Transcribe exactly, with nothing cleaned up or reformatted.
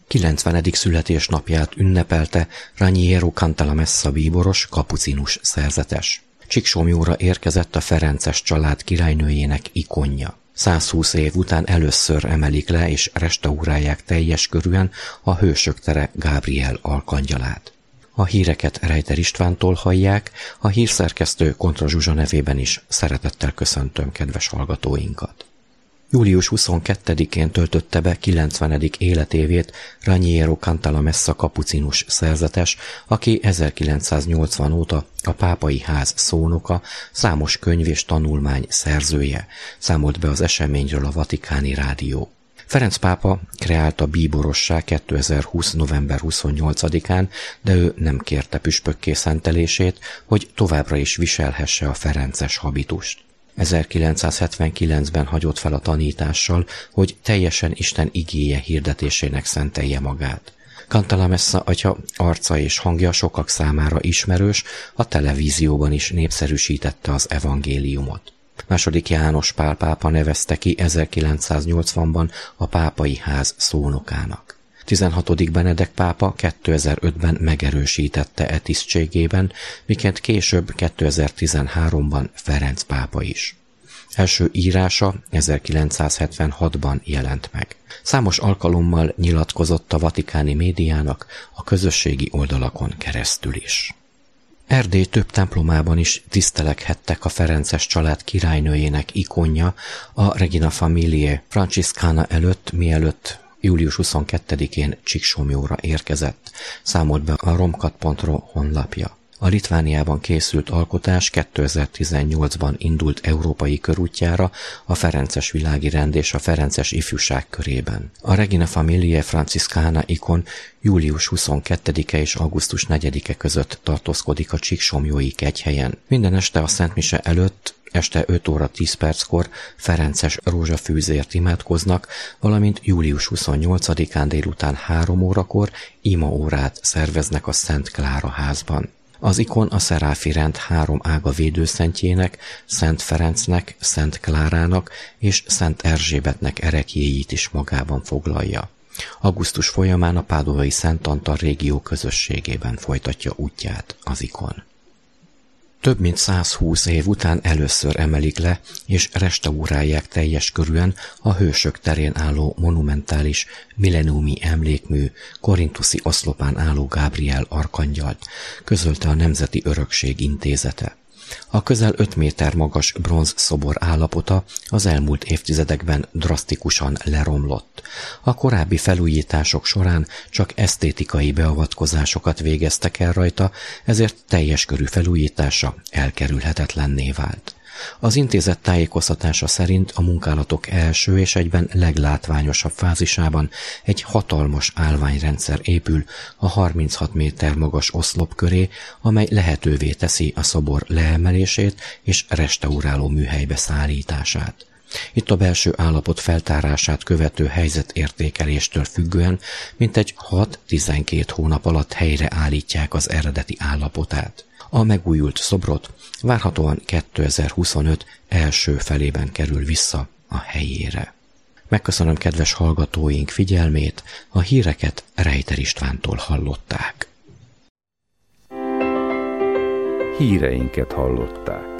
kilencvenedik születésnapját ünnepelte Raniero Cantalamessa bíboros, kapucinus szerzetes. Csíksomlyóra érkezett a Ferences család királynőjének ikonja. százhúsz év után először emelik le és restaurálják teljes körűen a Hősök tere Gabriel arkangyalát. A híreket Rejter Istvántól hallják, a hírszerkesztő Kontra Zsuzsa nevében is szeretettel köszöntöm kedves hallgatóinkat. július huszonkettedikén töltötte be kilencvenedik életévét Raniero Cantalamessa kapucinus szerzetes, aki ezerkilencszáznyolcvan óta a pápai ház szónoka, számos könyv és tanulmány szerzője, számolt be az eseményről a Vatikáni Rádió. Ferenc pápa kreálta bíborossá kétezer-húsz. november huszonnyolcadikán, de ő nem kérte püspökké szentelését, hogy továbbra is viselhesse a ferences habitust. ezerkilencszázhetvenkilencben hagyott fel a tanítással, hogy teljesen Isten igéje hirdetésének szentelje magát. Cantalamessa atya arca és hangja sokak számára ismerős, a televízióban is népszerűsítette az evangéliumot. Második János Pál pápa nevezte ki ezerkilencszáznyolcvanban a pápai ház szónokának. tizenhatodik Benedek pápa kétezer-ötben megerősítette e tisztségében, miként később kétezer-tizenháromban Ferenc pápa is. Első írása ezerkilencszázhetvenhatban jelent meg. Számos alkalommal nyilatkozott a vatikáni médiának a közösségi oldalakon keresztül is. Erdély több templomában is tiszteleghettek a Ferences család királynőjének ikonja a Regina Familiae Franciscana előtt, mielőtt július huszonkettedikén Csíksomlyóra érkezett, számolt be a romkat pont ro honlapja. A Litvániában készült alkotás kétezer-tizennyolcban indult európai körútjára a Ferences világi rend és a Ferences ifjúság körében. A Regina Familiae Franciscana ikon július huszonkettedike és augusztus negyedike között tartózkodik a csíksomlyói kegyhelyen. Minden este a Szent Mise előtt este öt óra tíz perckor ferences rózsafűzért imádkoznak, valamint július huszonnyolcadikán délután három órakor imaórát szerveznek a Szent Klára házban. Az ikon a Szeráfi rend három ága védőszentjének, Szent Ferencnek, Szent Klárának és Szent Erzsébetnek ereklyéit is magában foglalja. Augusztus folyamán a pádovai Szent Antal régió közösségében folytatja útját az ikon. Több mint százhúsz év után először emelik le és restaurálják teljes körűen a Hősök terén álló monumentális milleniumi emlékmű korinthuszi oszlopán álló Gabriel arkangyalt, közölte a Nemzeti Örökség Intézete. A közel öt méter magas bronz szobor állapota az elmúlt évtizedekben drasztikusan leromlott. A korábbi felújítások során csak esztétikai beavatkozásokat végeztek el rajta, ezért teljes körű felújítása elkerülhetetlenné vált. Az intézet tájékoztatása szerint a munkálatok első és egyben leglátványosabb fázisában egy hatalmas állványrendszer épül a harminchat méter magas oszlop köré, amely lehetővé teszi a szobor leemelését és restauráló műhelybe szállítását. Itt a belső állapot feltárását követő helyzetértékeléstől függően mintegy hat-tizenkét hónap alatt helyre állítják az eredeti állapotát. A megújult szobrot várhatóan kétezer-huszonöt első felében kerül vissza a helyére. Megköszönöm kedves hallgatóink figyelmét, a híreket Rejter Istvántól hallották. Híreinket hallották.